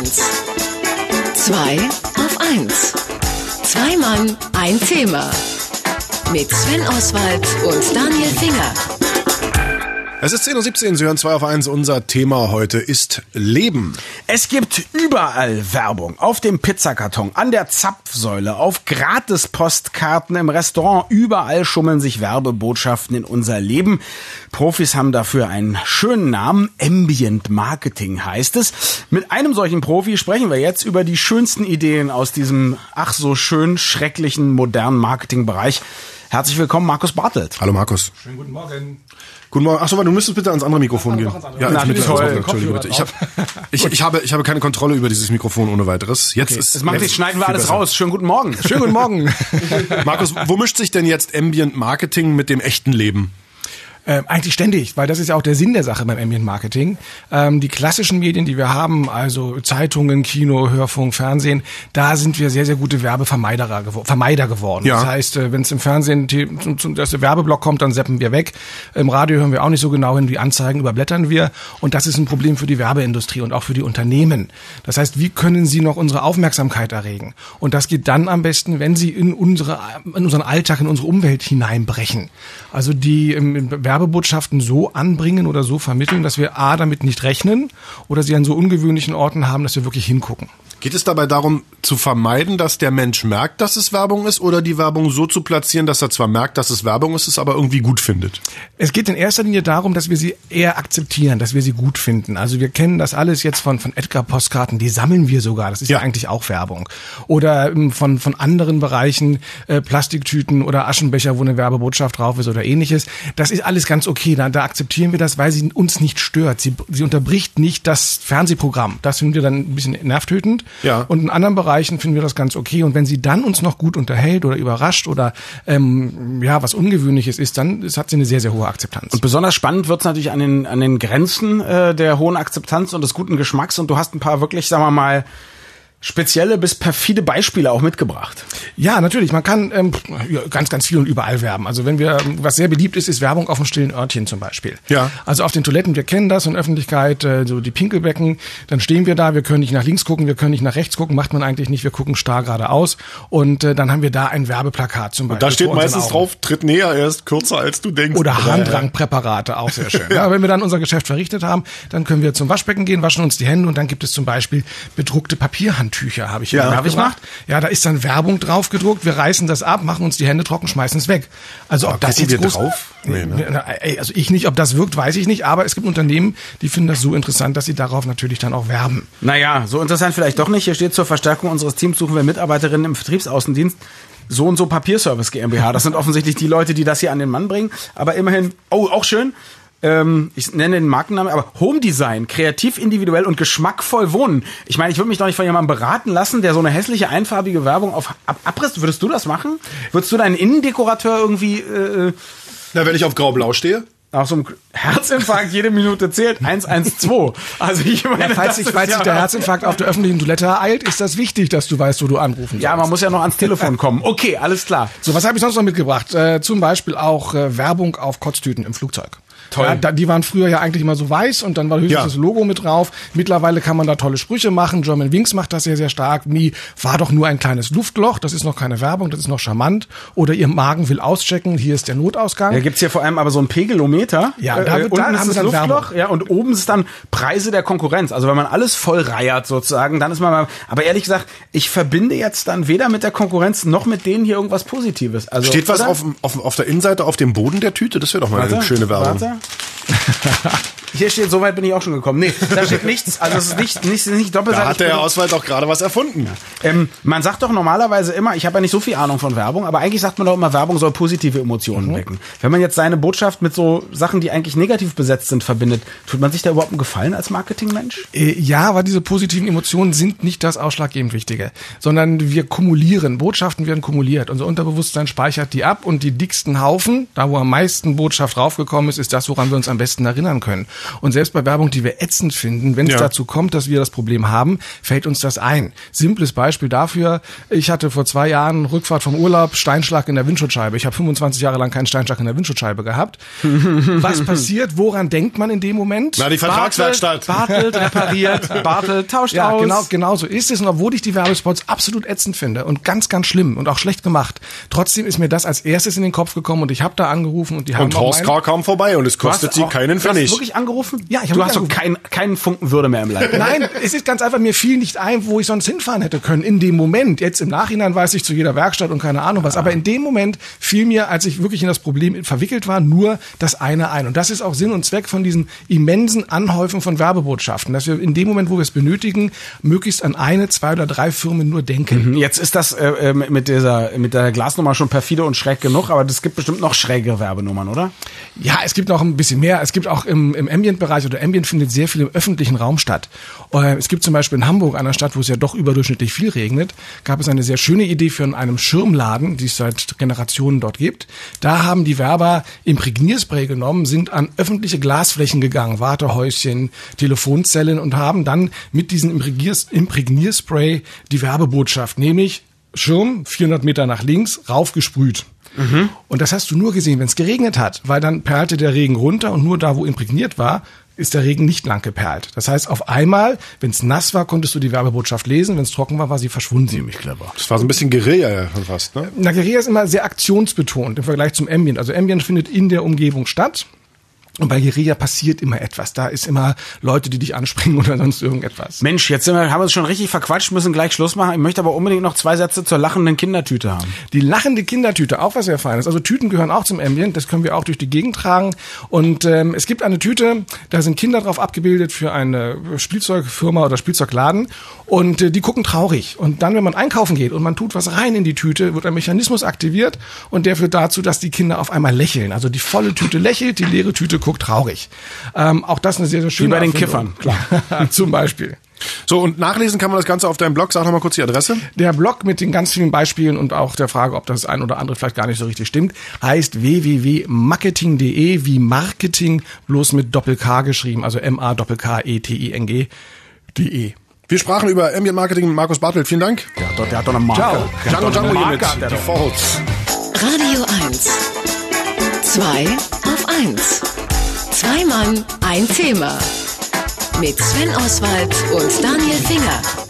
1. 2 auf 1. Zwei Mann, ein Thema. Mit Sven Oswald und Daniel Finger. Es ist 10:17 Uhr, Sie hören 2 auf 1. Unser Thema heute ist Leben. Es gibt überall Werbung. Auf dem Pizzakarton, an der Zapfsäule, auf Gratispostkarten im Restaurant. Überall schummeln sich Werbebotschaften in unser Leben. Profis haben dafür einen schönen Namen. Ambient Marketing heißt es. Mit einem solchen Profi sprechen wir jetzt über die schönsten Ideen aus diesem ach so schön schrecklichen modernen Marketingbereich. Herzlich willkommen, Markus Bartelt. Hallo Markus. Schönen guten Morgen. Guten Morgen. Achso, du müsstest bitte ans andere Mikrofon gehen. Ja, Entschuldige bitte. Ich habe keine Kontrolle über dieses Mikrofon ohne weiteres. Das schneiden wir alles raus. Schönen guten Morgen. Schönen guten Morgen. Markus, wo mischt sich denn jetzt Ambient Marketing mit dem echten Leben? Eigentlich ständig, weil das ist ja auch der Sinn der Sache beim Ambient Marketing. Die klassischen Medien, die wir haben, also Zeitungen, Kino, Hörfunk, Fernsehen, da sind wir sehr, sehr gute Werbevermeider geworden. Ja. Das heißt, wenn es im Fernsehen der Werbeblock kommt, dann zappen wir weg. Im Radio hören wir auch nicht so genau hin, die Anzeigen überblättern wir. Und das ist ein Problem für die Werbeindustrie und auch für die Unternehmen. Das heißt, wie können sie noch unsere Aufmerksamkeit erregen? Und das geht dann am besten, wenn sie in unseren Alltag, in unsere Umwelt hineinbrechen. Also die Werbebotschaften so anbringen oder so vermitteln, dass wir A, damit nicht rechnen oder sie an so ungewöhnlichen Orten haben, dass wir wirklich hingucken. Geht es dabei darum, zu vermeiden, dass der Mensch merkt, dass es Werbung ist, oder die Werbung so zu platzieren, dass er zwar merkt, dass es Werbung ist, es aber irgendwie gut findet? Es geht in erster Linie darum, dass wir sie eher akzeptieren, dass wir sie gut finden. Also wir kennen das alles jetzt von Edgar-Postkarten, die sammeln wir sogar. Das ist ja eigentlich auch Werbung. Oder von anderen Bereichen, Plastiktüten oder Aschenbecher, wo eine Werbebotschaft drauf ist oder ähnliches. Das ist alles ganz okay. Da akzeptieren wir das, weil sie uns nicht stört. Sie unterbricht nicht das Fernsehprogramm. Das finden wir dann ein bisschen nervtötend. Ja. Und in anderen Bereichen finden wir das ganz okay. Und wenn sie dann uns noch gut unterhält oder überrascht oder was Ungewöhnliches ist, dann hat sie eine sehr, sehr hohe Akzeptanz. Und besonders spannend wird's natürlich an den Grenzen der hohen Akzeptanz und des guten Geschmacks. Und du hast ein paar wirklich, sagen wir mal, spezielle bis perfide Beispiele auch mitgebracht. Ja, natürlich. Man kann ganz, ganz viel und überall werben. Also was sehr beliebt ist Werbung auf dem stillen Örtchen zum Beispiel. Ja. Also auf den Toiletten, wir kennen das in Öffentlichkeit, so die Pinkelbecken, dann stehen wir da, wir können nicht nach links gucken, wir können nicht nach rechts gucken, macht man eigentlich nicht, wir gucken starr geradeaus und dann haben wir da ein Werbeplakat zum Beispiel. Und da steht meistens drauf, tritt näher, er ist kürzer als du denkst. Oder Handrangpräparate, auch sehr schön. Ja, wenn wir dann unser Geschäft verrichtet haben, dann können wir zum Waschbecken gehen, waschen uns die Hände und dann gibt es zum Beispiel bedruckte Papierhandtücher, habe ich hier gemacht. Ja, da ist dann Werbung drauf gedruckt, wir reißen das ab, machen uns die Hände trocken, schmeißen es weg. Also ob das jetzt groß drauf? Nee, ne? Also ich nicht, ob das wirkt, weiß ich nicht, aber es gibt Unternehmen, die finden das so interessant, dass sie darauf natürlich dann auch werben. Naja, so interessant vielleicht doch nicht. Hier steht: zur Verstärkung unseres Teams suchen wir Mitarbeiterinnen im Vertriebsaußendienst. So und so Papierservice GmbH. Das sind offensichtlich die Leute, die das hier an den Mann bringen. Aber immerhin, auch schön. Ich nenne den Markennamen, aber Home Design, kreativ, individuell und geschmackvoll wohnen. Ich meine, ich würde mich doch nicht von jemandem beraten lassen, der so eine hässliche, einfarbige Werbung auf Abriss. Würdest du das machen? Würdest du deinen Innendekorateur irgendwie... wenn ich auf Grau-Blau stehe? Nach so einem Herzinfarkt jede Minute zählt 112. Also ich meine, falls sich der Herzinfarkt auf der öffentlichen Toilette ereilt, ist das wichtig, dass du weißt, wo du anrufen sollst. Ja, man muss ja noch ans Telefon kommen. Okay, alles klar. So, was habe ich sonst noch mitgebracht? Zum Beispiel auch Werbung auf Kotztüten im Flugzeug. Toll. Ja, die waren früher ja eigentlich immer so weiß und dann war höchstens das Logo mit drauf. Mittlerweile kann man da tolle Sprüche machen. Germanwings macht das sehr, sehr stark. Wie, war doch nur ein kleines Luftloch. Das ist noch keine Werbung, das ist noch charmant. Oder ihr Magen will auschecken, hier ist der Notausgang. Da gibt's hier vor allem aber so ein Pegelometer. Ja, da haben wir dann Luftloch. Ja, und oben ist dann Preise der Konkurrenz. Also wenn man alles voll reiert sozusagen, dann ist man mal... Aber ehrlich gesagt, ich verbinde jetzt dann weder mit der Konkurrenz noch mit denen hier irgendwas Positives. Also, steht was auf der Innenseite auf dem Boden der Tüte? Das wäre doch mal eine schöne Werbung. Warte. Hier steht, so weit bin ich auch schon gekommen. Nee, da steht nichts. Also es ist nicht doppelseitig. Da hat der Herr Oswald auch gerade was erfunden. Man sagt doch normalerweise immer, ich habe ja nicht so viel Ahnung von Werbung, aber eigentlich sagt man doch immer, Werbung soll positive Emotionen wecken. Wenn man jetzt seine Botschaft mit so Sachen, die eigentlich negativ besetzt sind, verbindet, tut man sich da überhaupt einen Gefallen als Marketingmensch? Ja, aber diese positiven Emotionen sind nicht das ausschlaggebend Wichtige, sondern wir kumulieren. Botschaften werden kumuliert. Unser Unterbewusstsein speichert die ab und die dicksten Haufen, da wo am meisten Botschaft draufgekommen ist, ist das, woran wir uns am besten erinnern können. Und selbst bei Werbung, die wir ätzend finden, wenn es dazu kommt, dass wir das Problem haben, fällt uns das ein. Simples Beispiel dafür, ich hatte vor 2 Jahren Rückfahrt vom Urlaub, Steinschlag in der Windschutzscheibe. Ich habe 25 Jahre lang keinen Steinschlag in der Windschutzscheibe gehabt. Was passiert? Woran denkt man in dem Moment? Na, die Vertragswerkstatt. Bartelt, repariert, Bartelt, tauscht aus. Genau so ist es. Und obwohl ich die Werbespots absolut ätzend finde und ganz, ganz schlimm und auch schlecht gemacht, trotzdem ist mir das als erstes in den Kopf gekommen und ich habe da angerufen und die haben und Horst K. kam vorbei und es kostet sie keinen Pfennig. Du hast wirklich angerufen? Ja, ich Du hast so keinen Funken Würde mehr im Leib. Nein, es ist ganz einfach, mir fiel nicht ein, wo ich sonst hinfahren hätte können. In dem Moment, jetzt im Nachhinein weiß ich zu jeder Werkstatt und keine Ahnung was, aber in dem Moment fiel mir, als ich wirklich in das Problem verwickelt war, nur das eine ein. Und das ist auch Sinn und Zweck von diesen immensen Anhäufen von Werbebotschaften, dass wir in dem Moment, wo wir es benötigen, möglichst an 1, 2 oder 3 Firmen nur denken. Jetzt ist das mit der Glasnummer schon perfide und schräg genug, aber es gibt bestimmt noch schräge Werbenummern, oder? Ja, es gibt noch ein bisschen mehr. Es gibt auch im Ambient-Bereich, oder Ambient findet sehr viel im öffentlichen Raum statt. Es gibt zum Beispiel in Hamburg, einer Stadt, wo es ja doch überdurchschnittlich viel regnet, gab es eine sehr schöne Idee für einen Schirmladen, die es seit Generationen dort gibt. Da haben die Werber Imprägnierspray genommen, sind an öffentliche Glasflächen gegangen, Wartehäuschen, Telefonzellen und haben dann mit diesem Imprägnierspray die Werbebotschaft, nämlich Schirm 400 Meter nach links, raufgesprüht. Und das hast du nur gesehen, wenn es geregnet hat, weil dann perlte der Regen runter und nur da, wo imprägniert war, ist der Regen nicht lang geperlt. Das heißt, auf einmal, wenn es nass war, konntest du die Werbebotschaft lesen, wenn es trocken war, war sie verschwunden. Ziemlich clever. Das war so ein bisschen Guerilla fast, ne? Na, Guerilla ist immer sehr aktionsbetont im Vergleich zum Ambient. Also Ambient findet in der Umgebung statt. Und bei Guerilla passiert immer etwas. Da ist immer Leute, die dich anspringen oder sonst irgendetwas. Mensch, jetzt haben wir uns schon richtig verquatscht, müssen gleich Schluss machen. Ich möchte aber unbedingt noch 2 Sätze zur lachenden Kindertüte haben. Die lachende Kindertüte, auch was sehr Feines. Also Tüten gehören auch zum Ambient, das können wir auch durch die Gegend tragen. Und es gibt eine Tüte, da sind Kinder drauf abgebildet für eine Spielzeugfirma oder Spielzeugladen. Und die gucken traurig. Und dann, wenn man einkaufen geht und man tut was rein in die Tüte, wird ein Mechanismus aktiviert und der führt dazu, dass die Kinder auf einmal lächeln. Also die volle Tüte lächelt, die leere Tüte guckt traurig. Auch das eine sehr, sehr schöne Wie bei den Erfindung. Kiffern. Klar, zum Beispiel. So, und nachlesen kann man das Ganze auf deinem Blog. Sag noch mal kurz die Adresse. Der Blog mit den ganz vielen Beispielen und auch der Frage, ob das ein oder andere vielleicht gar nicht so richtig stimmt, heißt www.marketing.de, wie Marketing, bloß mit Doppel-K geschrieben, also MAKKETING.de. Wir sprachen über Ambient Marketing mit Markus Bartelt. Vielen Dank. Der hat doch eine Marke. Django hier mit Defaults. Radio 1. 2 auf 1. 2 Mann, ein Thema. Mit Sven Oswald und Daniel Finger.